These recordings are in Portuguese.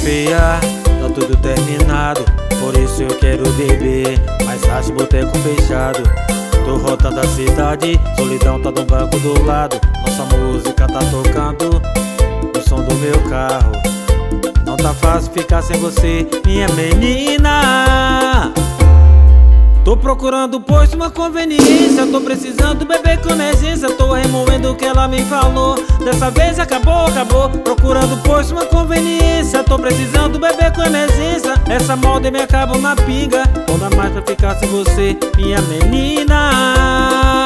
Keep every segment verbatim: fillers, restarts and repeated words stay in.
feia, tá tudo terminado, por isso eu quero beber, mas acho boteco fechado. Tô rodando a cidade, solidão tá no banco do lado. Nossa música tá tocando no som do meu carro. Não tá fácil ficar sem você, minha menina. Tô procurando, pois, uma conveniência. Tô precisando beber com emergência. Tô remoendo o que ela me falou. Dessa vez acabou, acabou. Procurando, pois, uma conveniência. Tô precisando beber com emergência. Essa molde me acaba na pinga. Não dá mais pra ficar sem você, minha menina.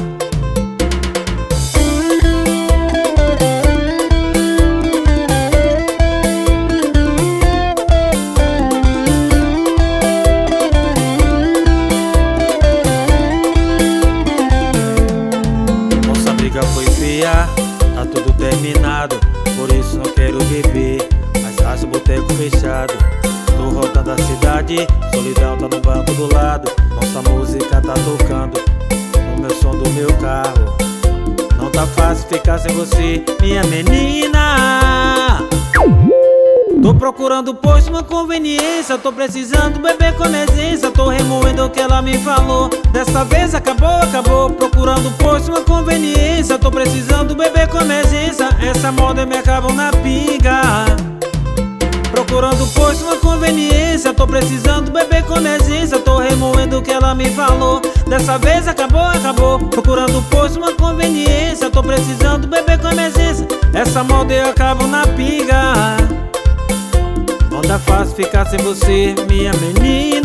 Foi feia, tá tudo terminado, por isso não quero beber, mas acho o boteco fechado. Tô rodando a cidade, solidão tá no banco do lado. Nossa música tá tocando no meu som do meu carro. Não tá fácil ficar sem você, minha menina. Tô procurando, pois, uma conveniência. Tô precisando beber com emergência. Tô remoendo o que ela me falou. Dessa vez acabou, acabou. Procurando, pois, uma conveniência. Tô precisando beber com emergência. Essa moda me acabou na pinga. Procurando, pois, uma conveniência. Tô precisando beber com emergência. Tô remoendo o que ela me falou. Dessa vez acabou, acabou. Procurando, pois, uma conveniência. Tô precisando beber com emergência. Essa moda eu acabo na pinga. Não dá fácil ficar sem você, minha menina.